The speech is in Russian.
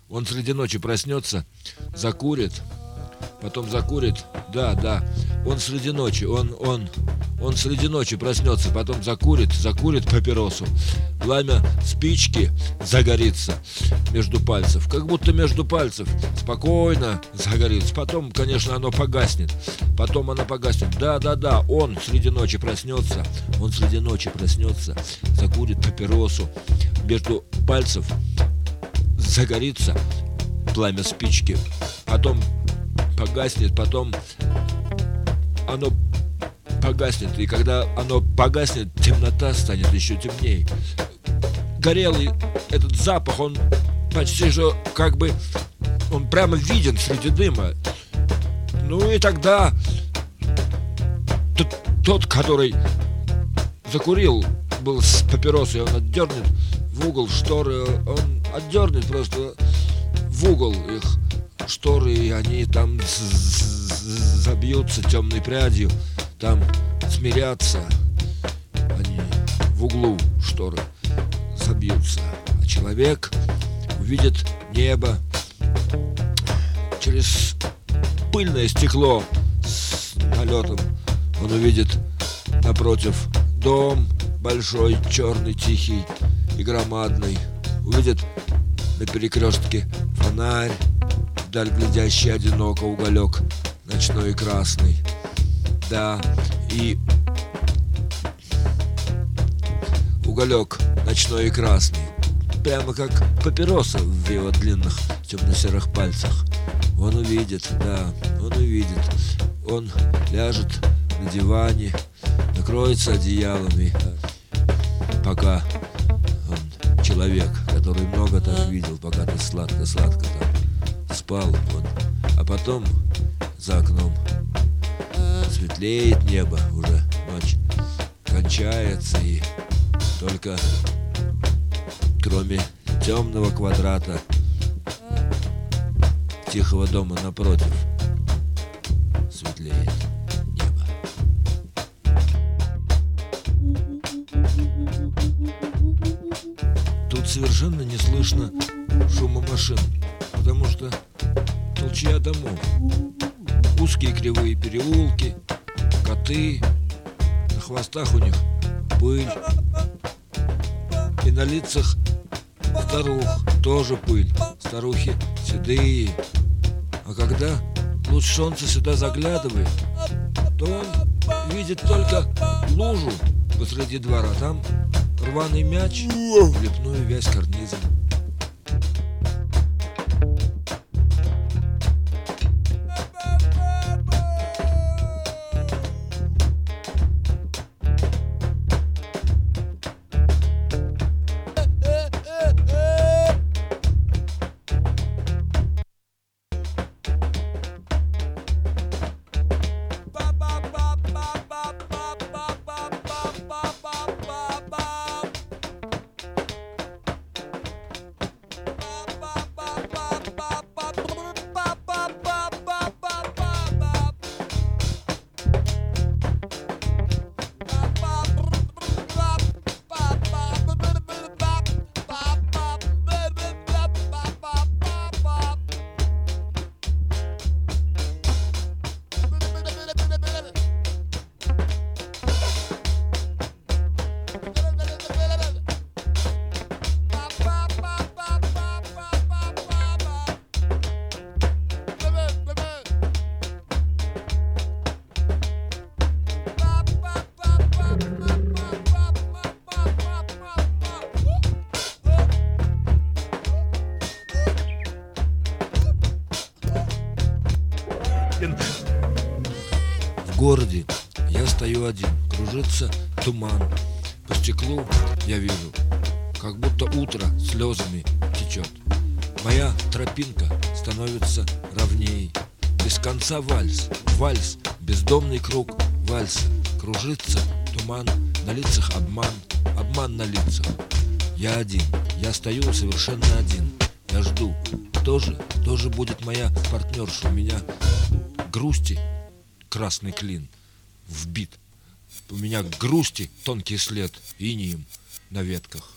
Он среди ночи проснется, закурит, потом закурит, да, он среди ночи, он среди ночи проснется, потом закурит папиросу, пламя спички загорится между пальцев, как будто между пальцев, спокойно загорится, потом, конечно, оно погаснет, да, он среди ночи проснется, закурит папиросу, между пальцев загорится пламя спички, потом погаснет, потом оно погаснет, и когда оно погаснет, темнота станет еще темнее. Горелый этот запах, он почти что как бы, он прямо виден среди дыма. Ну и тогда тот, который закурил, был с папиросой, он отдернет в угол шторы, он отдернет просто в угол их шторы, и они там забьются темной прядью, там смирятся, они в углу шторы забьются, а человек увидит небо через пыльное стекло с налетом, он увидит напротив дом большой, черный, тихий и громадный, увидит на перекрестке фонарь, вдаль глядящий одиноко уголек ночной и красный. Да, и уголек ночной и красный, прямо как папироса в его длинных темно-серых пальцах. Он увидит, он ляжет на диване, накроется одеялами, пока он человек, который много так видел, пока ты сладко-сладко там спал, а потом за окном светлеет небо, уже ночь кончается, и только кроме темного квадрата тихого дома напротив светлеет небо. Тут совершенно не слышно шума машин, потому что толчья домов, узкие кривые переулки, коты, на хвостах у них пыль, и на лицах старух тоже пыль, старухи седые. А когда луч солнца сюда заглядывает, то он видит только лужу посреди двора, там рваный мяч, лепную вязь карнизом. В городе я стою один, кружится туман. По стеклу я вижу, как будто утро слезами течет. Моя тропинка становится ровней. Без конца вальс, вальс, бездомный круг вальса. Кружится туман, на лицах обман, обман на лицах. Я один, я стою совершенно один. Я жду, тоже будет моя партнерша. У меня грусти красный клин вбит. У меня грусти тонкий след инеем на ветках.